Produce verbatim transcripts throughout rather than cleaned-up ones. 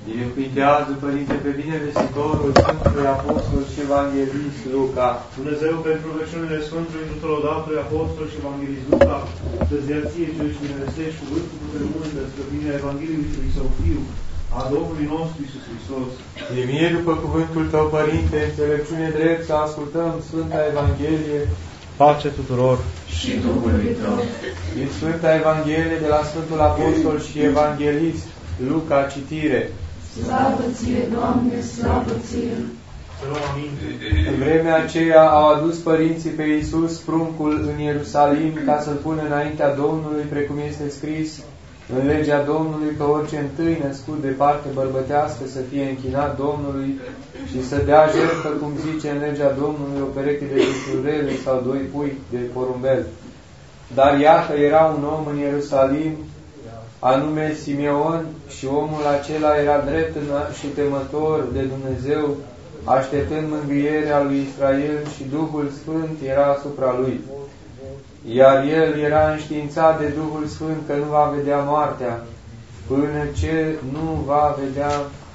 Binecuvintează, Părinte, pe binevestitorul Sfântului Apostol și Evanghelist Luca. Dumnezeu, pentru rugăciunile Sfântului Totodată Apostol și Evanghelist Luca, dă-ți ție cel și binevestești cuvântul puternic de străbinirea Evangheliei lui Său Fiu, a Domnului nostru Iisus Hristos. E mie, după cuvântul Tău, Părinte, înțelepciune drept, să ascultăm Sfânta Evanghelie. Pace tuturor și Duhului Tău. Din Sfânta Evanghelie de la Sfântul Apostol și Evanghelist Luca, citire. Slavă Ție, Doamne, slavă Ție! În vremea aceea au adus părinții pe Iisus pruncul în Ierusalim ca să-L pună înaintea Domnului, precum este scris în legea Domnului, că orice întâi născut de parte bărbătească să fie închinat Domnului și să dea jertfă, cum zice în legea Domnului, o pereche de lucrurele sau doi pui de porumbel. Dar iată, era un om în Ierusalim, anume Simeon, și omul acela era drept și temător de Dumnezeu, așteptând mângâierea lui Israel, și Duhul Sfânt era asupra lui. Iar el era înștiințat de Duhul Sfânt că nu va vedea moartea, până ce nu va vedea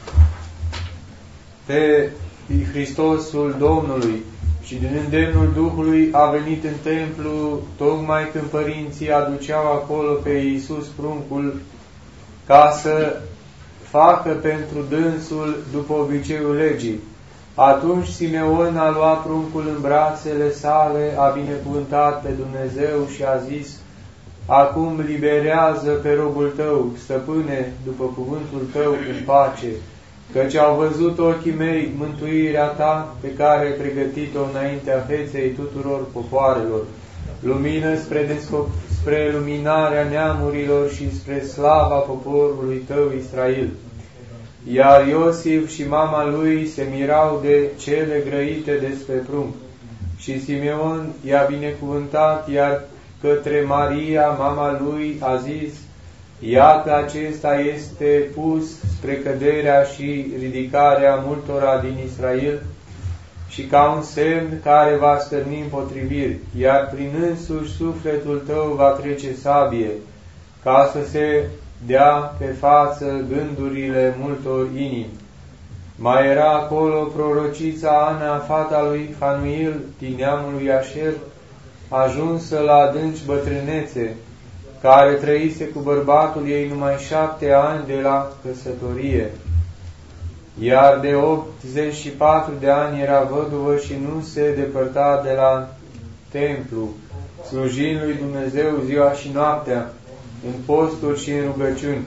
pe Hristosul Domnului. Și din îndemnul Duhului a venit în templu, tocmai când părinții aduceau acolo pe Iisus pruncul, ca să facă pentru dânsul după obiceiul legii. Atunci Simeon a luat pruncul în brațele sale, a binecuvântat pe Dumnezeu și a zis: Acum liberează pe robul Tău, stăpâne, după cuvântul Tău, în pace, căci au văzut ochii mei mântuirea Ta, pe care ai pregătit-o înaintea feței tuturor popoarelor, lumină spre, spre luminarea neamurilor și spre slava poporului Tău Israel. Iar Iosif și mama lui se mirau de cele grăite despre prunc. Și Simeon i-a binecuvântat, iar către Maria, mama lui, a zis: Iată, acesta este pus spre căderea și ridicarea multora din Israel și ca un semn care va stârni împotriviri, iar prin însuși sufletul tău va trece sabie, ca să se dea pe față gândurile multor inimi. Mai era acolo prorocița Ana, fata lui Fanuil, din neamul lui Așer, ajunsă la adânci bătrânețe, care trăise cu bărbatul ei numai șapte ani de la căsătorie. Iar de optzeci și patru de ani era văduvă și nu se depărta de la templu, slujind lui Dumnezeu ziua și noaptea, în posturi și în rugăciuni.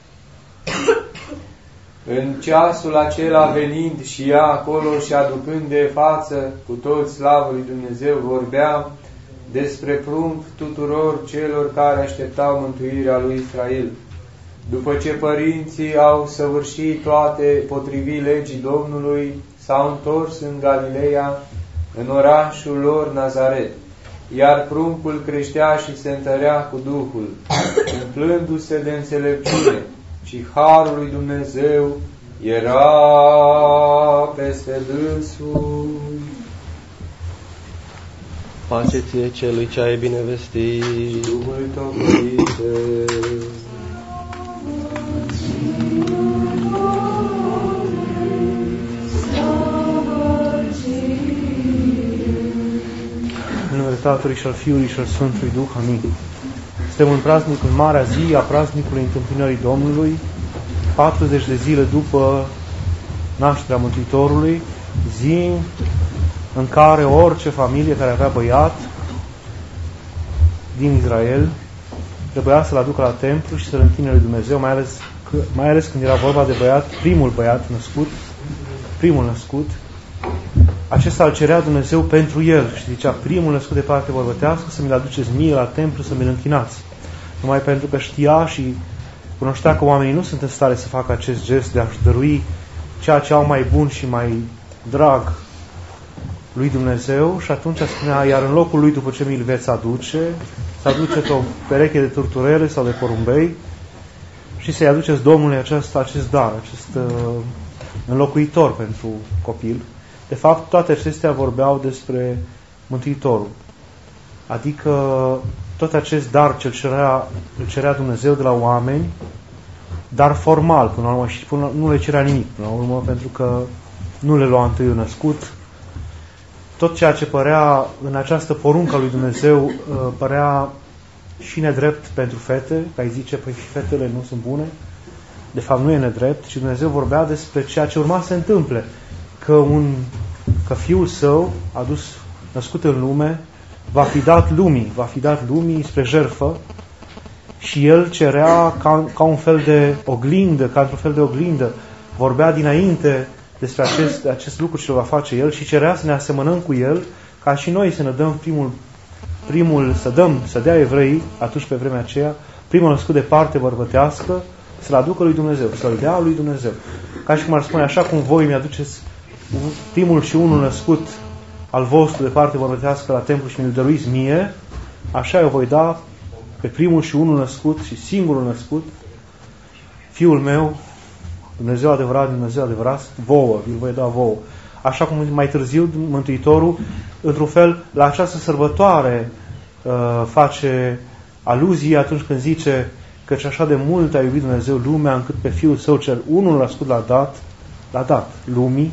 În ceasul acela venind și ea acolo și aducând de față cu toți slavă lui Dumnezeu, vorbea despre prunc tuturor celor care așteptau mântuirea lui Israel. După ce părinții au săvârșit toate potrivit legii Domnului, s-au întors în Galileea, în orașul lor Nazaret. Iar pruncul creștea și se întărea cu Duhul, umplându-se de înțelepciune, și harul lui Dumnezeu era peste dânsul. Pace ție celui ce ai binevestit, Duhului tău, Părinte. În numele Tatălui și al Fiului și al Sfântului Duh. Amin. Suntem în praznicul, în marea zi a praznicului Întâmpinării Domnului, patruzeci de zile după nașterea Mântuitorului, zi în care orice familie care avea băiat din Israel trebuia să-l aducă la templu și să-l închine lui Dumnezeu, mai ales, mai ales când era vorba de băiat, primul băiat născut, primul născut. Acesta îl cerea Dumnezeu pentru el și zicea: primul născut de parte bărbătească să mi-l aduceți mie la templu să mi-l închinați. Numai pentru că știa și cunoștea că oamenii nu sunt în stare să facă acest gest de a-și dărui ceea ce au mai bun și mai drag lui Dumnezeu, și atunci spunea: iar în locul lui, după ce mi-l veți aduce, să aduceți o pereche de turturere sau de porumbei și să-i aduceți Domnului acest, acest dar, acest uh, înlocuitor pentru copil. De fapt, toate acestea vorbeau despre Mântuitorul. Adică tot acest dar ce îl cerea, îl cerea Dumnezeu de la oameni dar formal până la urmă și până, nu le cerea nimic până la urmă, pentru că nu le lua întâi născut. Tot ceea ce părea în această poruncă a lui Dumnezeu părea și nedrept pentru fete, că îi zice, păi și fetele nu sunt bune. De fapt nu e nedrept, ci Dumnezeu vorbea despre ceea ce urma să se întâmple, că, un, că Fiul Său, adus, născut în lume, va fi dat lumii, va fi dat lumii spre jertfă și El cerea ca, ca un fel de oglindă, ca într-un fel de oglindă, vorbea dinainte despre acest, acest lucru ce va face El și cerea să ne asemănăm cu El, ca și noi să ne dăm primul, primul să dăm, să dea evreii, atunci pe vremea aceea, primul născut de parte bărbătească, să-l aducă lui Dumnezeu, să-l dea lui Dumnezeu. Ca și cum ar spune, așa cum voi mi-aduceți primul și unul născut al vostru de parte bărbătească la templu și mi-l dăruiți mie, așa eu voi da pe primul și unul născut și singurul născut, Fiul meu, Dumnezeu adevărat, Dumnezeu adevărat, vouă, vi-l voi da vouă. Așa cum mai târziu Mântuitorul, într-un fel, la această sărbătoare uh, face aluzie atunci când zice căci așa de mult a iubit Dumnezeu lumea încât pe Fiul Său cel unul născut l-a dat, l-a dat lumii,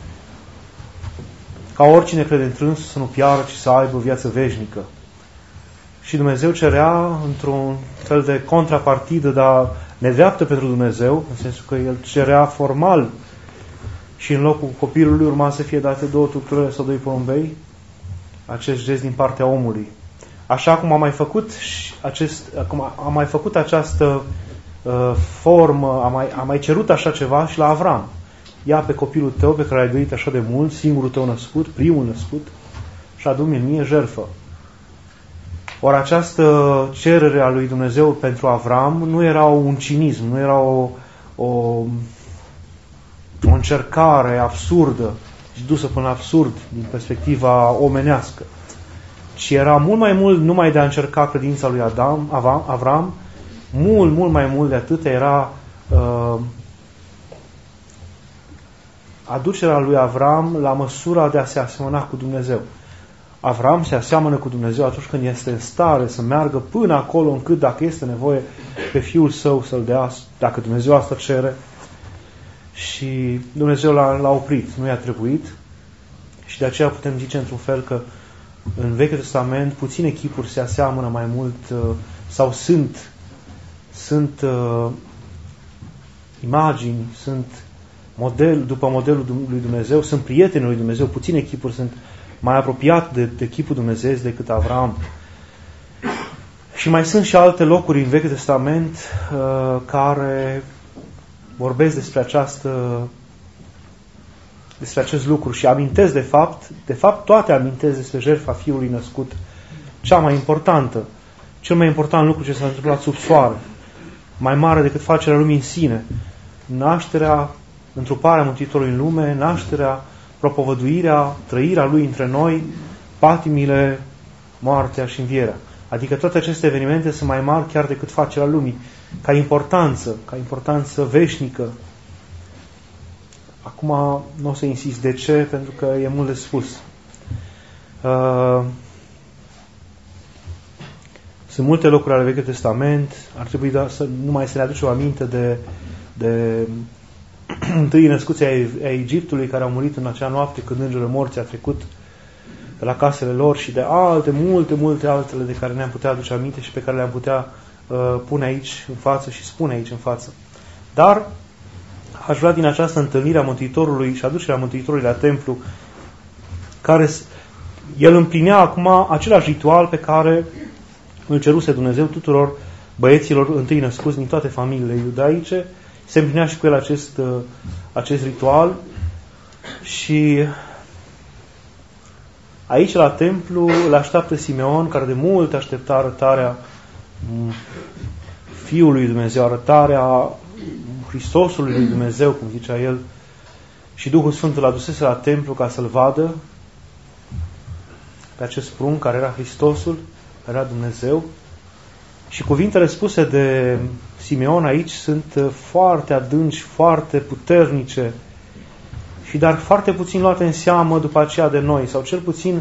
ca oricine crede în Trânsul să nu piară, ci să aibă viață veșnică. Și Dumnezeu cerea într-un fel de contrapartidă, dar nedreaptă pentru Dumnezeu, în sensul că El cerea formal și în locul copilului urma să fie date două turturări sau doi porumbei, acest gest din partea omului. Așa cum a mai făcut acest, cum a mai făcut această uh, formă, a mai, a mai cerut așa ceva și la Avram. Ia pe copilul tău pe care l-ai iubit așa de mult, singurul tău născut, primul născut, și adu-mi mie jertfă. Ori această cerere a lui Dumnezeu pentru Avram nu era un cinism, nu era o, o, o încercare absurdă și dusă până absurd din perspectiva omenească, ci era mult mai mult numai de a încerca credința lui Adam, Avram, mult, mult mai mult de atât era uh, aducerea lui Avram la măsura de a se asemăna cu Dumnezeu. Avram se aseamănă cu Dumnezeu atunci când este în stare să meargă până acolo încât, dacă este nevoie, pe Fiul Său să-l dea, dacă Dumnezeu asta cere. Și Dumnezeu l-a, l-a oprit, nu i-a trebuit. Și de aceea putem zice într-un fel că în Vechiul Testament puține chipuri se aseamănă mai mult sau sunt, sunt uh, imagini, sunt model, după modelul lui Dumnezeu, sunt prietenii lui Dumnezeu, puține chipuri sunt mai apropiat de, de chipul Dumnezeu decât Avram. Și mai sunt și alte locuri în Vechiul Testament uh, care vorbesc despre această despre acest lucru și amintesc de fapt, de fapt toate amintesc despre jertfa Fiului născut, cea mai importantă, cel mai important lucru ce s-a întâmplat sub soare, mai mare decât facerea lumii în sine, nașterea, întruparea Mântuitorului în lume, nașterea, propovăduirea, trăirea Lui între noi, patimile, moartea și învierea. Adică toate aceste evenimente sunt mai mari chiar decât facerea lumii, ca importanță, ca importanță veșnică. Acum nu o să insist de ce, pentru că e mult de spus. Uh, sunt multe locuri ale Vechiului Testament, ar trebui da, să numai să ne aducem aminte de, de întâi născuții ai Egiptului care au murit în acea noapte când îngerul morții a trecut pe la casele lor și de alte, multe, multe altele de care ne-am putea aduce aminte și pe care le-am putea uh, pune aici în față și spune aici în față. Dar aș vrea din această întâlnire a Mântuitorului și aducerea Mântuitorului la templu, care el împlinea acum același ritual pe care îl ceruse Dumnezeu tuturor băieților întâi născuți din toate familiile iudaice. Se împlinea și cu el acest, acest ritual și aici la templu îl așteaptă Simeon, care de mult aștepta arătarea Fiului lui Dumnezeu, arătarea Hristosului lui Dumnezeu, cum zicea el, și Duhul Sfânt îl adusese la templu ca să-l vadă pe acest prunc care era Hristosul, care era Dumnezeu. Și cuvintele spuse de Simeon aici sunt foarte adânci, foarte puternice și dar foarte puțin luate în seamă după aceea de noi, sau cel puțin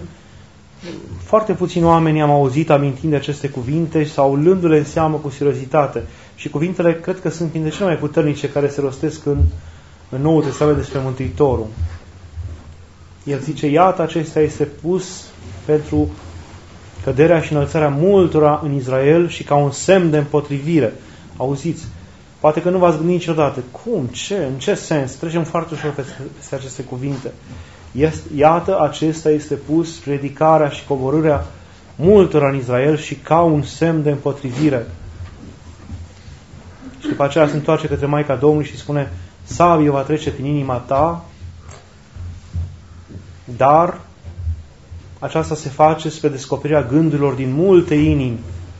foarte puțini oameni am auzit amintind de aceste cuvinte sau luându-le în seamă cu seriozitate. Și cuvintele cred că sunt printre cele mai puternice care se rostesc în, în Noul Testament despre Mântuitorul. El zice, iată, acesta este pus pentru căderea și înălțarea multora în Israel și ca un semn de împotrivire. Auziți? Poate că nu v-ați gândit niciodată. Cum? Ce? În ce sens? Trecem foarte ușor peste aceste cuvinte. Iată, acesta este pus predicarea și coborârea multora în Israel și ca un semn de împotrivire. Și după aceea se întoarce către Maica Domnului și spune, sabie va trece prin inima ta, dar aceasta se face spre descoperirea gândurilor din multe inimi.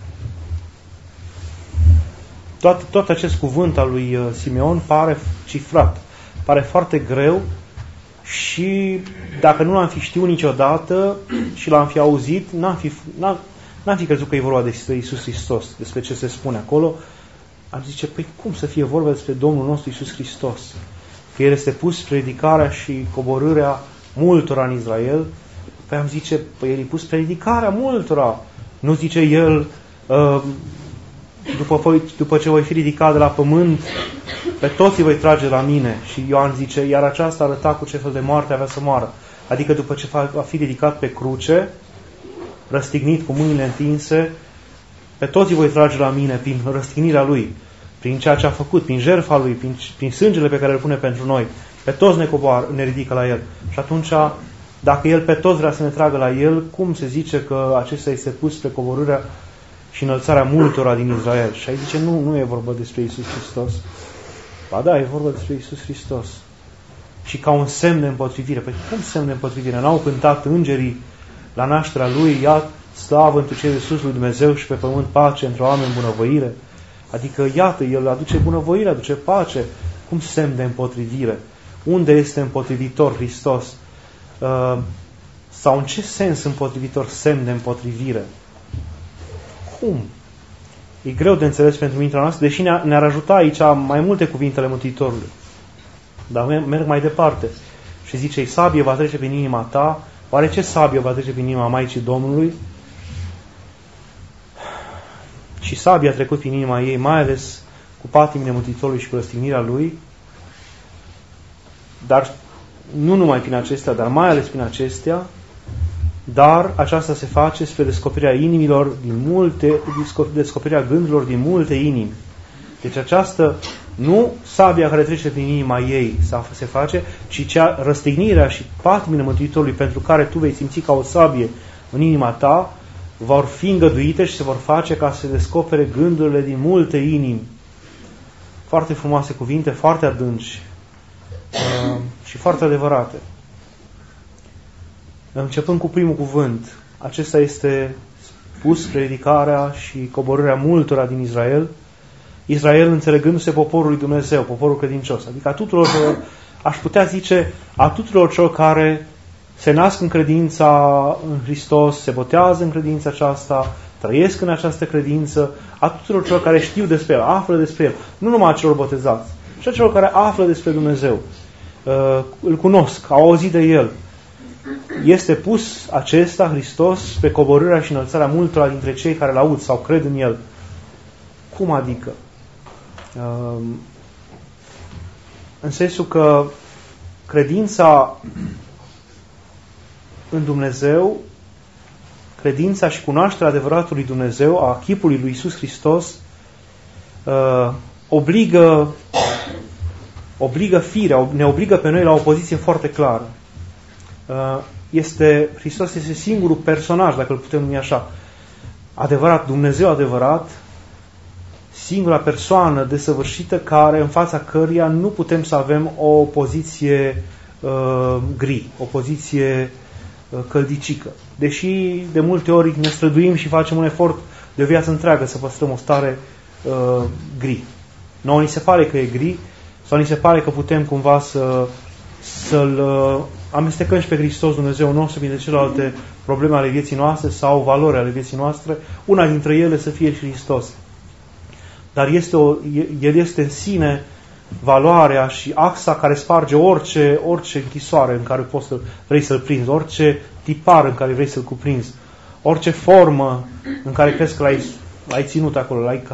Tot, tot acest cuvânt al lui Simeon pare cifrat, pare foarte greu și dacă nu l-am fi știut niciodată și l-am fi auzit, n-am fi, n-am, n-am fi crezut că e vorba despre Iisus Hristos, despre ce se spune acolo. Am zice, păi cum să fie vorba despre Domnul nostru Iisus Hristos? Că El este pus predicarea și coborârea multora în Israel. Păi am zice, păi El e pus predicarea multora. Nu zice El, uh, după, după ce voi fi ridicat de la pământ, pe toți îi voi trage la mine. Și Ioan zice, iar aceasta arăta cu ce fel de moarte avea să moară. Adică după ce va fi ridicat pe cruce, răstignit cu mâinile întinse, pe toți îi voi trage la mine prin răstignirea Lui, prin ceea ce a făcut, prin jertfa Lui, prin, prin sângele pe care îl pune pentru noi. Pe toți ne coboară, ne ridică la El. Și atunci, dacă El pe toți vrea să ne tragă la El, cum se zice că acesta este pus pe coborârea și înălțarea multora din Israel? Și aici zice, nu, nu e vorba despre Iisus Hristos. Ba da, e vorba despre Iisus Hristos. Și ca un semn de împotrivire. Păi cum semn de împotrivire? N-au cântat îngerii la nașterea Lui, ia slavă întru cei de sus lui Dumnezeu și pe pământ pace într-o oameni bunăvoire? Adică, iată, El aduce bunăvoire, aduce pace. Cum semn de împotrivire? Unde este împotrivitor Hristos? Uh, sau în ce sens împotrivitor semn de împotrivire? Cum? E greu de înțeles pentru mintea noastră, deși ne-ar ajuta aici mai multe cuvintele Mântuitorului. Dar merg mai departe. Și zice, sabie va trece prin inima ta. Oare ce sabie va trece prin inima Maicii Domnului? Și sabia a trecut prin inima ei, mai ales cu patimile Mântuitorului și cu răstignirea Lui. Dar nu numai prin acestea, dar mai ales prin acestea, dar aceasta se face spre descoperirea inimilor din multe, descoperirea gândurilor din multe inimi. Deci această, nu sabia care trece prin inima ei se face, ci cea răstignirea și patimile Mântuitorului pentru care tu vei simți ca o sabie în inima ta, vor fi îngăduite și se vor face ca să se descopere gândurile din multe inimi. Foarte frumoase cuvinte, foarte adânci uh, și foarte adevărate. Începând cu primul cuvânt, acesta este pus predicarea și coborârea multora din Israel, Israel înțelegându-se poporul lui Dumnezeu, poporul credincios, adică a tuturor, aș putea zice, a tuturor celor care se nasc în credința în Hristos, se botează în credința aceasta, trăiesc în această credință, a tuturor celor care știu despre El, află despre El, nu numai a celor botezați, ci a celor care află despre Dumnezeu, îl cunosc, au auzit de El. Este pus acesta, Hristos, pe coborârea și înălțarea multora dintre cei care l-aud sau cred în El. Cum adică? În sensul că credința în Dumnezeu, credința și cunoașterea adevăratului Dumnezeu, a chipului lui Iisus Hristos, obligă, obligă firea, ne obligă pe noi la o poziție foarte clară. Este, Hristos este singurul personaj, dacă îl putem numi așa, adevărat, Dumnezeu adevărat, singura persoană desăvârșită care, în fața căreia nu putem să avem o poziție uh, gri, o poziție uh, căldicică. Deși de multe ori ne străduim și facem un efort de o viață întreagă să păstrăm o stare uh, gri. Nouă ni se pare că e gri sau ni se pare că putem cumva să, să-L uh, amestecăm și pe Hristos Dumnezeu nostru printre celelalte probleme ale vieții noastre sau valori ale vieții noastre, una dintre ele să fie și Hristos. Dar este o, El este în sine valoarea și axa care sparge orice, orice închisoare în care poți să vrei să-L prinzi, orice tipar în care vrei să-L cuprinzi, orice formă în care crezi că l-ai, l-ai ținut acolo, l-ai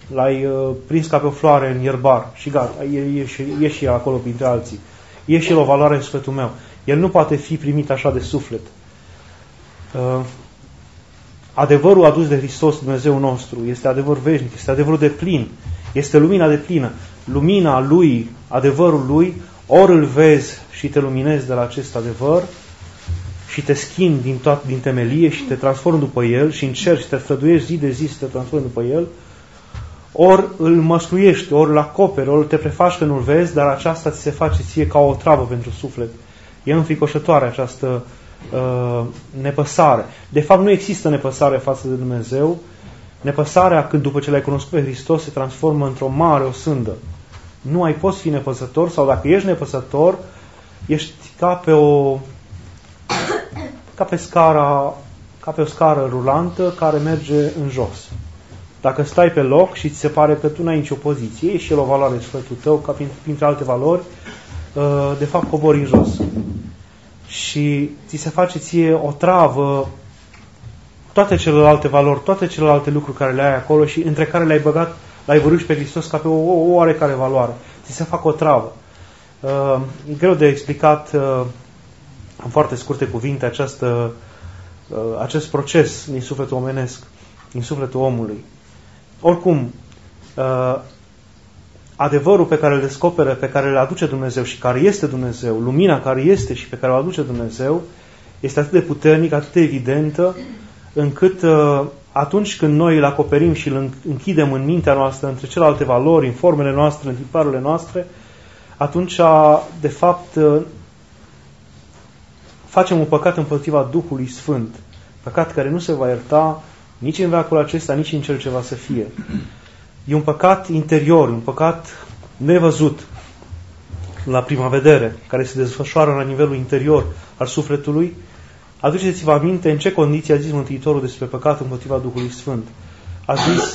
l-ai uh, prins ca pe o floare în ierbar și gata, e, e, e și el acolo printre alții. E și el o valoare în sufletul meu. El nu poate fi primit așa de suflet. Uh, adevărul adus de Hristos, Dumnezeu nostru, este adevăr veșnic, este adevărul de plin, este lumina de plină. Lumina Lui, adevărul Lui, ori îl vezi și te luminezi de la acest adevăr și te schimbi din, toat, din temelie și te transformi după El și încerci și te străduiești zi de zi să te transformi după El, ori îl măsluiești, ori îl acoperi, ori te prefaci că nu-l vezi, dar aceasta ți se face ție ca o travă pentru suflet. E înfricoșătoare această uh, nepăsare. De fapt, nu există nepăsare față de Dumnezeu. Nepăsarea, când după ce l-ai cunoscut pe Hristos, se transformă într-o mare osândă. Nu ai poți fi nepăsător, sau dacă ești nepăsător, ești ca pe o ca pe scara, ca pe o scară rulantă care merge în jos. Dacă stai pe loc și ți se pare că tu n-ai nicio poziție, e și el o valoare în sufletul tău, ca printre alte valori, de fapt cobori în jos. Și ți se face ție o travă toate celelalte valori, toate celelalte lucruri care le ai acolo și între care le-ai băgat, l-ai vărât pe Hristos ca pe o, o oarecare valoare. Ți se fac o travă. E greu de explicat în foarte scurte cuvinte această, acest proces din sufletul omenesc, din sufletul omului. Oricum, adevărul pe care îl descoperă, pe care îl aduce Dumnezeu și care este Dumnezeu, lumina care este și pe care o aduce Dumnezeu, este atât de puternic, atât de evidentă, încât atunci când noi îl acoperim și îl închidem în mintea noastră, între celelalte valori, în formele noastre, în tiparurile noastre, atunci, de fapt, facem un păcat împotriva Duhului Sfânt. Păcat care nu se va ierta nici în veacul acesta, nici în cel ce va să fie. E un păcat interior, un păcat nevăzut la prima vedere, care se desfășoară la nivelul interior al sufletului. Aduceți-vă aminte în ce condiții a zis Mântuitorul despre păcat împotriva Duhului Sfânt. A zis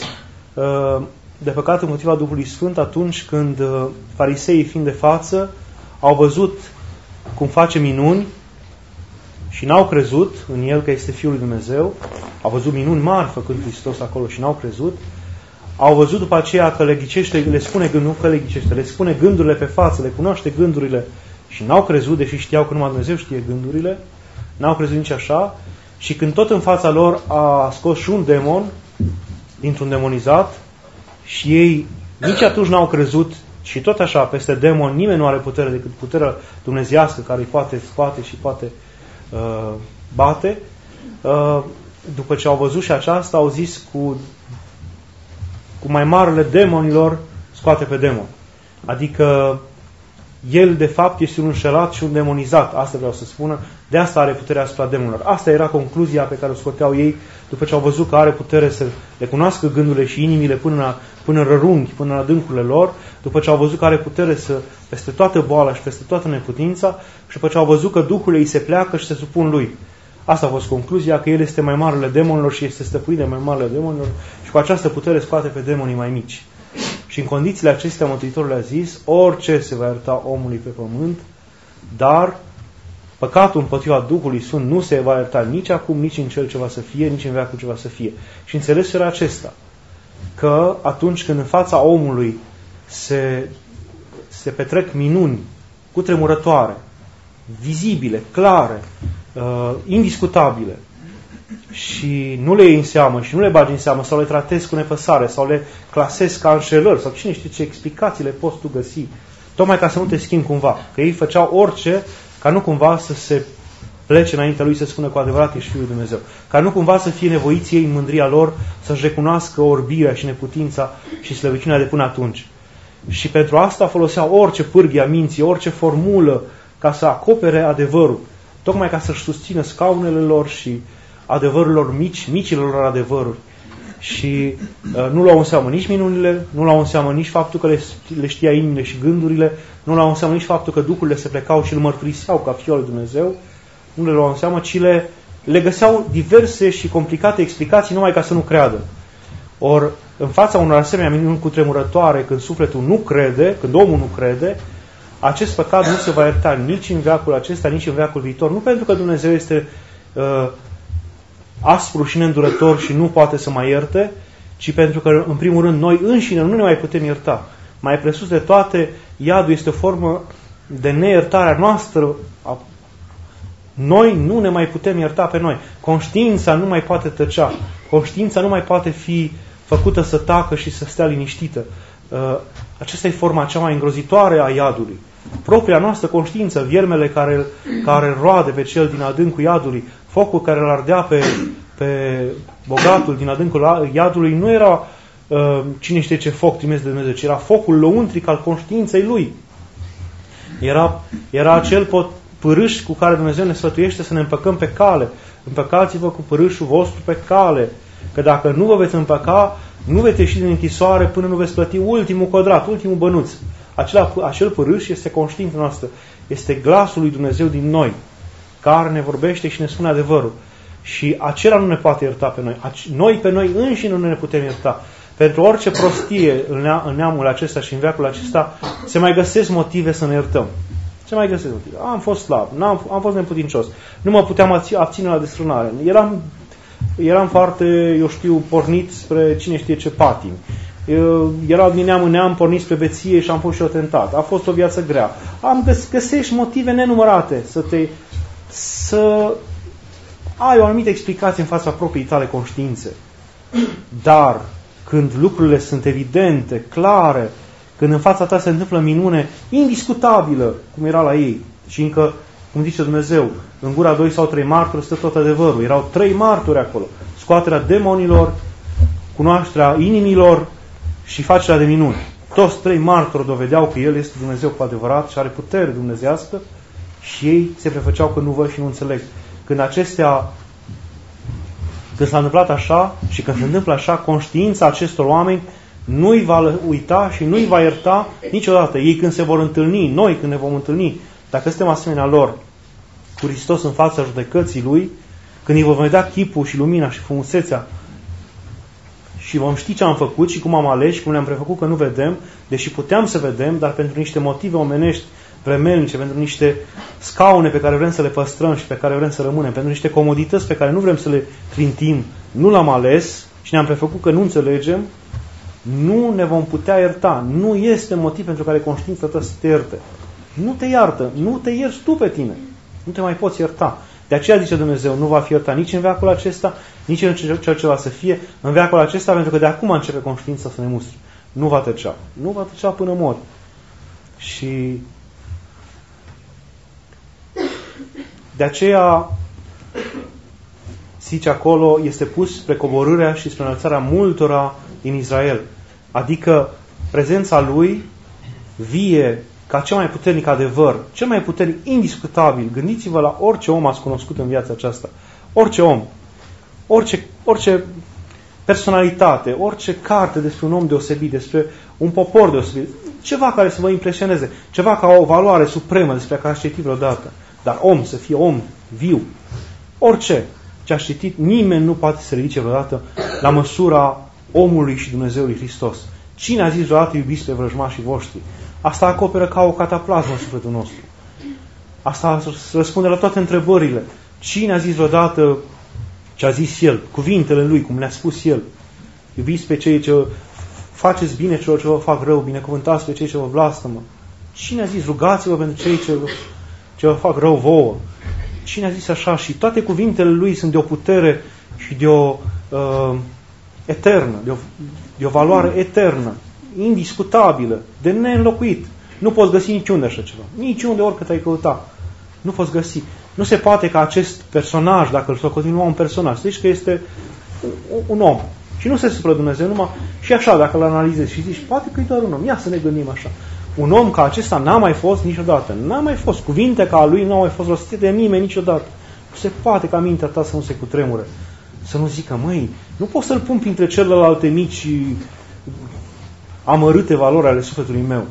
de păcat împotriva Duhului Sfânt atunci când fariseii, fiind de față, au văzut cum face minuni și n-au crezut în El că este Fiul lui Dumnezeu. Au văzut minuni mari făcând Hristos acolo și n-au crezut. Au văzut după aceea că le ghicește, le spune gând, nu că le ghicește, le spune gândurile pe față, le cunoaște gândurile și n-au crezut, deși știau că numai Dumnezeu știe gândurile, n-au crezut nici așa. Și când tot în fața lor a scos și un demon dintr-un demonizat și ei nici atunci n-au crezut și tot așa, peste demon nimeni nu are putere decât puterea dumnezeiască care îi poate scoate și poate uh, bate. Uh, după ce au văzut și aceasta, au zis cu cu mai marele demonilor scoate pe demon. Adică el de fapt este un înșelat și un demonizat. Asta vreau să spună. De asta are puterea asupra demonilor. Asta era concluzia pe care o scoteau ei după ce au văzut că are putere să le cunoască gândurile și inimile până, la, până în rărunghi, până la dâncurile lor, după ce au văzut că are putere să peste toată boala și peste toată neputința și după ce au văzut că duhurile îi se pleacă și se supun lui. Asta a fost concluzia, că el este mai marele demonilor și este stăpânit de mai marele demonilor și cu această putere scoate pe demonii mai mici. Și în condițiile acestea Mântuitorul a zis, orice se va ierta omului pe pământ, dar păcatul împotriva Duhului Sfânt nu se va ierta nici acum, nici în cel ce va să fie, nici în veacul ce va să fie. Și înțelesul era acesta, că atunci când în fața omului se, se petrec minuni cutremurătoare, vizibile, clare, uh, indiscutabile, și nu le iei în seamă și nu le bagi în seamă sau le tratezi cu nepăsare sau le clasezi ca înșelări sau cine știe ce explicații le poți tu găsi, tocmai ca să nu te schimbi cumva. Că ei făceau orice ca nu cumva să se plece înaintea lui să spună cu adevărat ești Fiul lui Dumnezeu. Ca nu cumva să fie nevoiți ei în mândria lor să-și recunoască orbirea și neputința și slăbiciunea de până atunci. Și pentru asta foloseau orice pârghie a minții, orice formulă ca să acopere adevărul, tocmai ca să-și susțină scaunele lor și adevărurilor mici, micilor adevăruri. Și uh, nu luau în seamă nici minunile, nu luau în seamă nici faptul că le, le știa inimile și gândurile, nu luau în seamă nici faptul că duhurile se plecau și îl mărturiseau ca Fiul lui Dumnezeu, nu le luau în seamă, ci le, le găseau diverse și complicate explicații numai ca să nu creadă. Or, în fața unor asemenea minuni cutremurătoare, când sufletul nu crede, când omul nu crede, acest păcat nu se va ierta nici în veacul acesta, nici în veacul viitor. Nu pentru că Dumnezeu este uh, aspru și neîndurător și nu poate să mai ierte, ci pentru că, în primul rând, noi înșine nu ne mai putem ierta. Mai presus de toate, iadul este o formă de neiertare a noastră. Noi nu ne mai putem ierta pe noi. Conștiința nu mai poate tăcea. Conștiința nu mai poate fi făcută să tacă și să stea liniștită. Aceasta e forma cea mai îngrozitoare a iadului. Propria noastră conștiință, viermele care, care roade pe cel din adâncul iadului, focul care îl ardea pe, pe bogatul din adâncul iadului, nu era uh, cine știe ce foc trimis de Dumnezeu, ci era focul lăuntric al conștiinței lui. Era, era acel pot, pârâș cu care Dumnezeu ne sfătuiește să ne împăcăm pe cale. Împăcați-vă cu pârâșul vostru pe cale, că dacă nu vă veți împăca, nu veți ieși din închisoare până nu veți plăti ultimul codrat, ultimul bănuț. Acela, acel pârâș este conștiința noastră, este glasul lui Dumnezeu din noi, care ne vorbește și ne spune adevărul. Și acela nu ne poate ierta pe noi. Noi pe noi înșine nu ne putem ierta. Pentru orice prostie în neamul acesta și în veacul acesta se mai găsesc motive să ne iertăm. Se mai găsesc motive. Am fost slab, am am fost neputincios, nu mă puteam abține la desfrânare. Eram, eram foarte, eu știu, pornit spre cine știe ce patimi. Era din neam în neam, pornit spre beție și am fost și eu tentat. A fost o viață grea. Am găs- găsești motive nenumărate să te să ai o anumită explicație în fața propriei tale conștiințe. Dar când lucrurile sunt evidente, clare, când în fața ta se întâmplă minune indiscutabilă, cum era la ei, și încă, cum zice Dumnezeu, în gura doi sau trei martori stă tot adevărul. Erau trei martori acolo. Scoaterea demonilor, cunoașterea inimilor și facerea de minuni. Toți trei martori dovedeau că El este Dumnezeu cu adevărat și are putere dumnezeiască și ei se prefăceau că nu văd și nu înțeleg. Când acestea, când s-a întâmplat așa și când se întâmplă așa, conștiința acestor oameni nu-i va uita și nu-i va ierta niciodată. Ei când se vor întâlni, noi când ne vom întâlni, dacă suntem asemenea lor, cu Hristos în fața judecății Lui, când îi vom vedea chipul și lumina și frumusețea și vom ști ce am făcut și cum am ales și cum ne-am prefăcut că nu vedem, deși puteam să vedem, dar pentru niște motive omenești vremelnice, pentru niște scaune pe care vrem să le păstrăm și pe care vrem să rămânem, pentru niște comodități pe care nu vrem să le clintim, nu l-am ales și ne-am prefăcut că nu înțelegem, nu ne vom putea ierta. Nu este motiv pentru care conștiința ta să te ierte. Nu te iartă, nu te ierți tu pe tine. Nu te mai poți ierta. De aceea zice Dumnezeu, nu va fi iertat nici în veacul acesta, nici în cel ce va să fie în veacul acesta, pentru că de acum începe conștiința să ne mustre. Nu va tăcea. Nu va tăcea până mori. Și de aceea zice acolo, este pus spre coborârea și spre înălțarea multora din Israel. Adică prezența Lui vie ca cel mai puternic adevăr, cel mai puternic indiscutabil. Gândiți-vă la orice om ați cunoscut în viața aceasta. Orice om, orice, orice personalitate, orice carte despre un om deosebit, despre un popor deosebit, ceva care să vă impresioneze, ceva ca o valoare supremă despre care ați citit vreodată. Dar om, să fie om viu. Orice ce ați citit, nimeni nu poate să ridice vreodată la măsura omului și Dumnezeului Hristos. Cine a zis vreodată iubiți pe vrăjmașii voștri? Asta acoperă ca o cataplasmă în sufletul nostru. Asta răspunde la toate întrebările. Cine a zis vreodată ce a zis El? Cuvintele Lui, cum le-a spus El. Iubiți pe cei ce faceți bine celor ce vă fac rău, binecuvântați pe cei ce vă blastămă. Cine a zis rugați-vă pentru cei ce, ce vă fac rău vouă? Cine a zis așa? Și toate cuvintele Lui sunt de o putere și de o uh, eternă, de o, de o valoare eternă, indiscutabilă, de neînlocuit. Nu poți găsi niciunde așa ceva. Niciunde, oricât ai căuta. Nu poți găsi. Nu se poate ca acest personaj, dacă îl socotim numai un personaj, să zici că este un om. Și nu se supră Dumnezeu numai și așa, dacă îl analizezi și zici, poate că e doar un om. Ia să ne gândim așa. Un om ca acesta n-a mai fost niciodată. N-a mai fost. Cuvinte ca a lui n-au mai fost rostite de nimeni niciodată. Nu se poate ca mintea ta să nu se cutremure. Să nu zică, măi, nu pot să-l pun printre celelalte mici amărâte valori ale sufletului meu,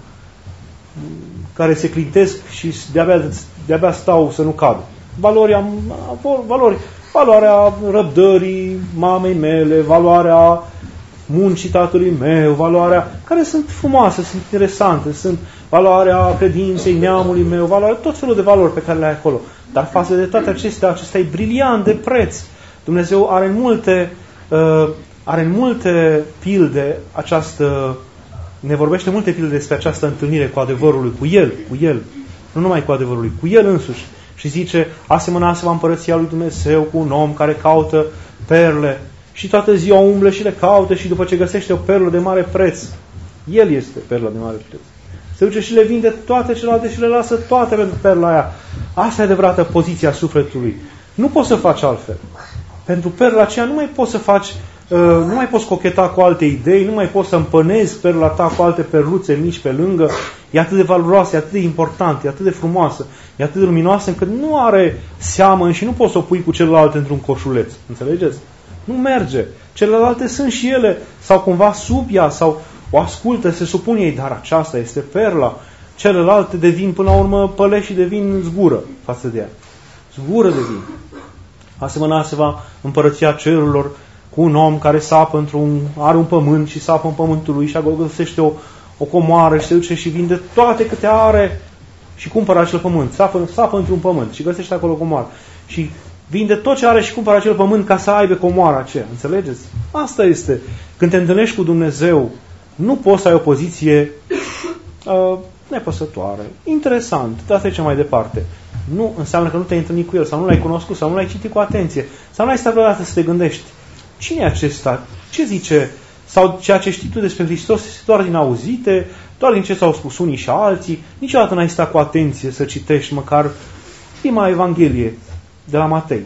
care se clintesc și de-abia, de-abia stau să nu cadă. Valori, valori, valoarea răbdării mamei mele, valoarea muncii tatălui meu, valoarea, care sunt frumoase, sunt interesante, sunt valoarea credinței neamului meu, valoarea, tot felul de valori pe care le ai acolo. Dar față de toate acestea, acesta e briliant de preț. Dumnezeu are multe, uh, are multe pilde această, ne vorbește multe pilde despre această întâlnire cu adevărul, cu El, cu El, nu numai cu adevărul, cu El însuși. Și zice, asemănase-va împărăția lui Dumnezeu cu un om care caută perle și toată ziua umblă și le caută și după ce găsește o perlă de mare preț, El este perla de mare preț. Se duce și le vinde toate celelalte și le lasă toate pentru perla aia. Asta e adevărată poziția sufletului. Nu poți să faci altfel. Pentru perla aceea nu mai poți să faci, uh, nu mai poți cocheta cu alte idei, nu mai poți să împănezi perla ta cu alte perluțe mici pe lângă. E atât de valoroasă, e atât de importantă, e atât de frumoasă, e atât de luminoasă încât nu are seamăn și nu poți să o pui cu celălalt într-un coșuleț. Înțelegeți? Nu merge. Celelalte sunt și ele, sau cumva sub ea, sau o ascultă, se supun ei, dar aceasta este perla. Celelalte devin până la urmă păleși și devin zgură față de ea. Zgură devin. Asemănase-va împărăția cerurilor cu un om care sapă într-un, are un pământ și sapă în pământul lui și acolo găsește o, o comoară și se duce și vinde toate câte are și cumpără acel pământ. Sapă, sapă într-un pământ și găsește acolo o comoară. Și vinde tot ce are și cumpără acel pământ ca să aibă comoara aceea. Înțelegeți? Asta este. Când te întâlnești cu Dumnezeu, nu poți să ai o poziție uh, nepăsătoare. Interesant, dar trecem mai departe. Nu înseamnă că nu te-ai întâlnit cu El, sau nu l-ai cunoscut, sau nu l-ai citit cu atenție, sau nu ai stat vreodată să te gândești. Cine e acesta? Ce zice? Sau ceea ce știi tu despre Hristos este doar din auzite, doar din ce s-au spus unii și alții. Niciodată n-ai stat cu atenție să citești măcar prima Evanghelie de la Matei.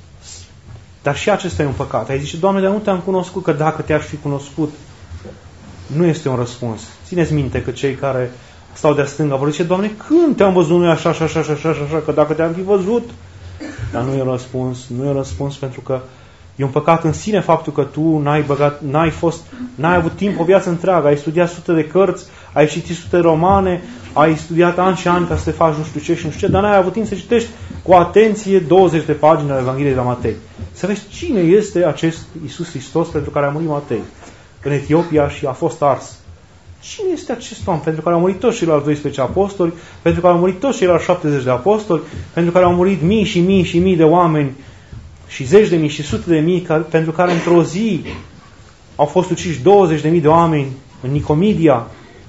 Dar și acesta e un păcat. Ai zice, Doamne, dar nu te-am cunoscut, că dacă te-aș fi cunoscut, nu este un răspuns. Țineți minte că cei care stau de-a stânga vor zice, Doamne, când te-am văzut noi așa, așa, așa, așa, așa, așa, că dacă te-am fi văzut, dar nu e un răspuns, nu e un răspuns pentru că e un păcat în sine faptul că tu n-ai băgat, n-ai fost, n-ai avut timp o viață întreagă, ai studiat sute de cărți, ai citit sute de romane, ai studiat ani și ani ca să te faci nu știu ce și nu știu ce, dar n-ai avut timp să citești cu atenție douăzeci de pagini ale Evangheliei de la Matei. Să vezi cine este acest Iisus Hristos pentru care a murit Matei în Etiopia și a fost ars. Cine este acest om pentru care au murit toți ceilalți doisprezece apostoli, pentru care au murit toți ceilalți șaptezeci de apostoli, pentru care au murit mii și mii și mii de oameni și zeci de mii și sute de mii, pentru care într-o zi au fost uciși douăzeci de mii de oameni în Nicomedia,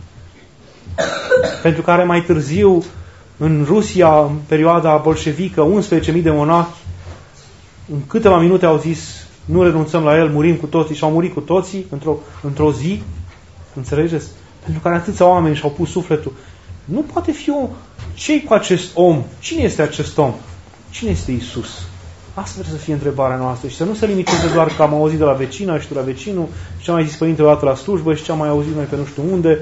pentru care mai târziu în Rusia, în perioada bolșevică, unsprezece mii de monahi în câteva minute au zis nu renunțăm la el, murim cu toții și au murit cu toții într-o, într-o zi. Înțelegeți? Pentru care atâția oameni și-au pus sufletul. Nu poate fi o... Ce-i cu acest om? Cine este acest om? Cine este Iisus? Asta trebuie să fie întrebarea noastră și să nu se limiteze doar că am auzit de la vecina și de la vecinul și ce am mai zis Părintele odată la slujbă și ce am mai auzit noi pe nu știu unde.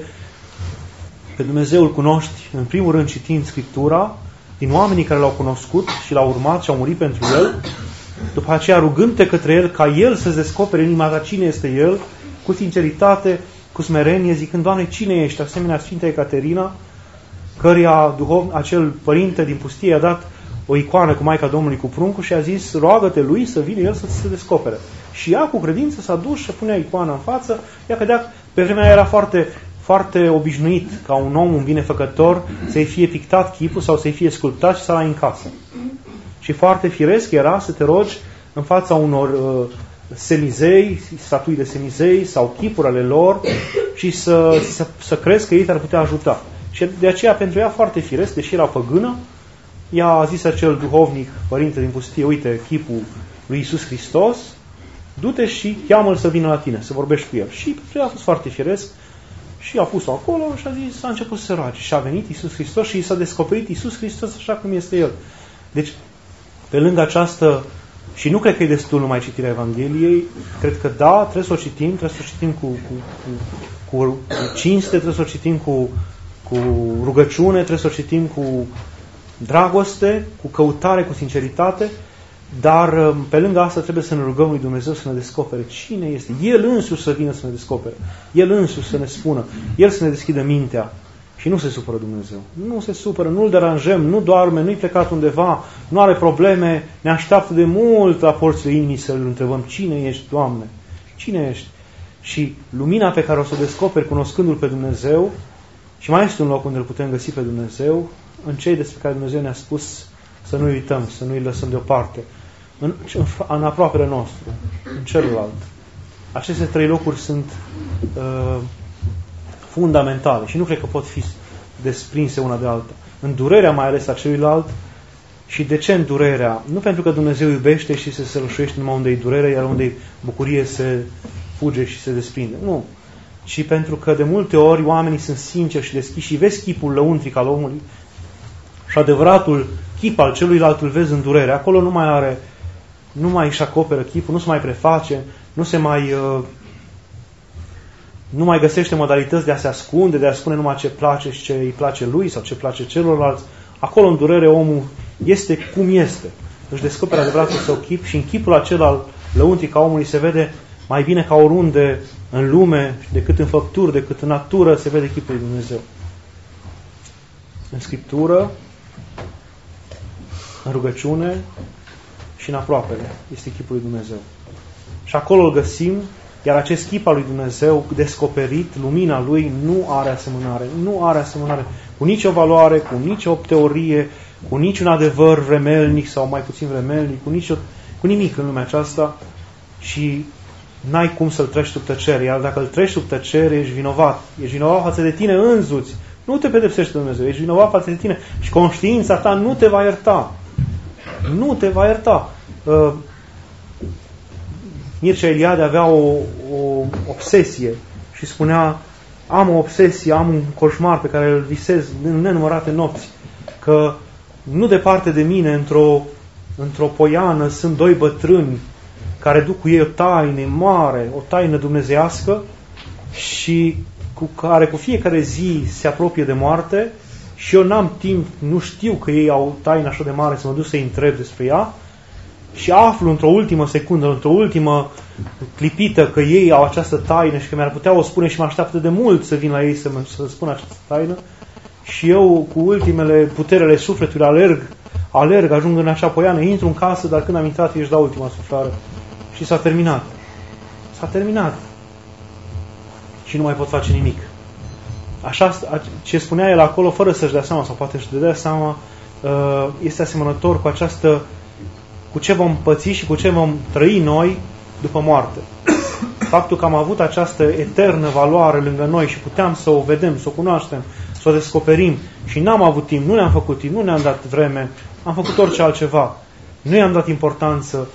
Pe Dumnezeu îl cunoști, în primul rând citind Scriptura, din oamenii care l-au cunoscut și l-au urmat și au murit pentru El, după aceea rugându-te către El ca El să-ți descopere în inima ta cine este El, cu sinceritate, cu smerenie, zicând, Doamne, cine ești? Asemenea Sfânta Ecaterina, căreia duhov, acel părinte din pustie i-a dat o icoană cu Maica Domnului cu pruncul și a zis, roagă-te lui să vină El să ți se descopere. Și ea cu credință s-a dus și punea icoana în față, ea cădea, pe vremea aia era foarte, foarte obișnuit ca un om, un binefăcător, să-i fie pictat chipul sau să-i fie sculptat și să-l ai în casă. Și foarte firesc era să te rogi în fața unor uh, semizei, statui de semizei sau chipuri ale lor și să, să, să crezi că ei te-ar putea ajuta. Și de aceea pentru ea foarte firesc, deși era păgână, ea a zis acel duhovnic, părinte din pustie, uite chipul lui Iisus Hristos, du-te și cheamă-l să vină la tine, să vorbești cu el. Și pentru ea a fost foarte firesc și a pus-o acolo și a zis, a început să se roage. Și a venit Iisus Hristos și i s-a descoperit Iisus Hristos așa cum este El. Deci, pe lângă această, și nu cred că e destul numai citirea Evangheliei, cred că da, trebuie să o citim, trebuie să o citim cu, cu, cu, cu cinste, trebuie să o citim cu, cu rugăciune, trebuie să o citim cu dragoste, cu căutare, cu sinceritate, dar pe lângă asta trebuie să ne rugăm lui Dumnezeu să ne descopere cine este. El însuși să vină să ne descopere. El însuși să ne spună. El să ne deschidă mintea. Și nu se supără Dumnezeu. Nu se supără, nu-l deranjăm, nu doarme, nu-i plecat undeva, nu are probleme, ne așteaptă de mult la porțile inimii să-L întrebăm cine ești, Doamne? Cine ești? Și lumina pe care o să o descoperi cunoscându-L pe Dumnezeu, și mai este un loc unde îl putem găsi pe Dumnezeu, în cei despre care Dumnezeu ne-a spus să nu uităm, să nu-i lăsăm deoparte, în, în aproapele nostru, în celălalt. Aceste trei locuri sunt uh, fundamentale și nu cred că pot fi desprinse una de alta. În durerea mai ales a celuilalt. Și de ce în durerea? Nu pentru că Dumnezeu iubește și se sălășuiește numai unde e durere, iar unde e bucurie se fuge și se desprinde. Nu. Ci pentru că de multe ori oamenii sunt sinceri și deschiși și vezi chipul lăuntric al omului și adevăratul chip al celuilalt îl vezi în durere. Acolo nu mai are, nu mai își acoperă chipul, nu se mai preface, nu se mai uh, nu mai găsește modalități de a se ascunde, de a spune numai ce place și ce îi place lui sau ce place celorlalți. Acolo în durere omul este cum este. Își descoperă adevăratul său chip și în chipul acela al lăuntric a omului se vede mai bine ca oriunde în lume, decât în făpturi, decât în natură, se vede chipul lui Dumnezeu. În Scriptură, în rugăciune și în aproapele este chipul lui Dumnezeu. Și acolo îl găsim, iar acest chip al lui Dumnezeu descoperit, lumina lui, nu are asemănare. Nu are asemănare cu nicio valoare, cu nicio teorie, cu niciun adevăr vremelnic sau mai puțin vremelnic, cu, nicio, cu nimic în lumea aceasta și n-ai cum să-l treci sub tăcere. Iar dacă îl treci sub tăcere, ești vinovat. Ești vinovat față de tine însuți. Nu te pedepsește Dumnezeu. Ești vinovat față de tine și conștiința ta nu te va ierta. Nu te va ierta. Uh, Mircea Eliade avea o, o obsesie și spunea: am o obsesie, am un coșmar pe care îl visez în nenumărate nopți, că nu departe de mine, într-o, într-o poiană, sunt doi bătrâni care duc cu ei o taină mare, o taină dumnezeiască și cu care cu fiecare zi se apropie de moarte și eu n-am timp, nu știu că ei au taină așa de mare să mă duc să-i întreb despre ea și aflu într-o ultimă secundă, într-o ultimă clipită că ei au această taină și că mi-ar putea o spune și mă așteaptă de mult să vin la ei să mă să spun această taină și eu cu ultimele puterele sufletului alerg, alerg, ajung în acea poiană, intru în casă, dar când am intrat ești la ultima suflare și s-a terminat. S-a terminat. Și nu mai pot face nimic. Așa, ce spunea el acolo, fără să-și dea seama, sau poate își dea seama, este asemănător cu această, cu ce vom păți și cu ce vom trăi noi după moarte. Faptul că am avut această eternă valoare lângă noi și puteam să o vedem, să o cunoaștem, să o descoperim și n-am avut timp, nu ne-am făcut timp, nu ne-am dat vreme, am făcut orice altceva. Nu i-am dat importanță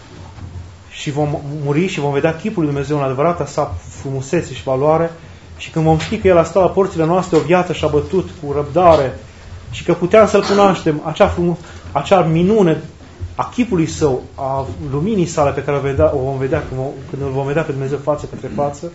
și vom muri și vom vedea chipul lui Dumnezeu în adevărata sa frumusețe și valoare și când vom ști că El a stat la porțile noastre o viață și a bătut cu răbdare și că puteam să-L cunoaștem, acea, frum- acea minune a chipului Său, a luminii sale pe care o, vedea, o vom vedea când, când îl vom vedea pe Dumnezeu față către față,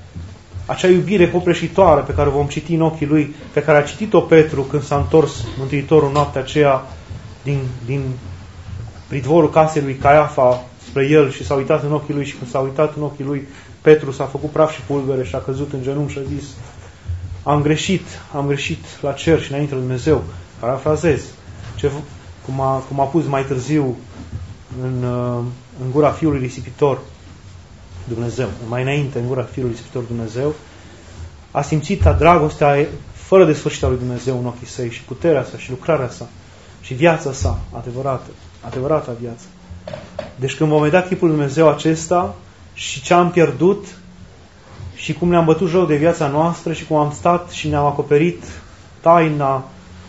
acea iubire copleșitoare pe care o vom citi în ochii Lui, pe care a citit-o Petru când s-a întors Mântuitorul noaptea aceea din, din pridvorul casei lui Caiafa spre El și s-a uitat în ochii Lui și când s-a uitat în ochii Lui, Petru s-a făcut praf și pulbere și a căzut în genunchi și a zis: am greșit, am greșit la cer și înainte lui Dumnezeu. Parafrazez. Ce, cum, a, cum a pus mai târziu în, în gura Fiului risipitor Dumnezeu, mai înainte în gura Fiului risipitor Dumnezeu, a simțit dragostea fără de sfârșit a lui Dumnezeu în ochii Săi și puterea sa și lucrarea sa și viața sa adevărată, adevărata viață. Deci când vom vedea chipul lui Dumnezeu acesta și ce am pierdut și cum ne-am bătut joc de viața noastră și cum am stat și ne-am acoperit taina,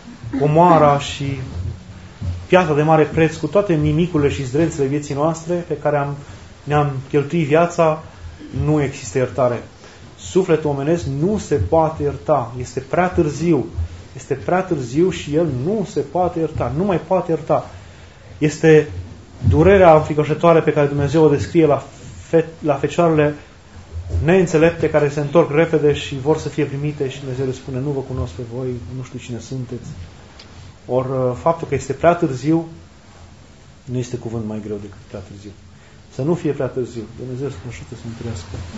omoara și piatra de mare preț cu toate nimicurile și zdrențele vieții noastre pe care am, ne-am cheltuit viața, nu există iertare. Sufletul omenesc nu se poate ierta. Este prea târziu. Este prea târziu și el nu se poate ierta. Nu mai poate ierta. Este durerea înfricoșătoare pe care Dumnezeu o descrie la, fe- la fecioarele neînțelepte care se întorc repede și vor să fie primite și Dumnezeu le spune: nu vă cunosc pe voi, nu știu cine sunteți. Ori faptul că este prea târziu nu este cuvânt mai greu decât prea târziu. Să nu fie prea târziu. Dumnezeu să ne ajute să mântuiască.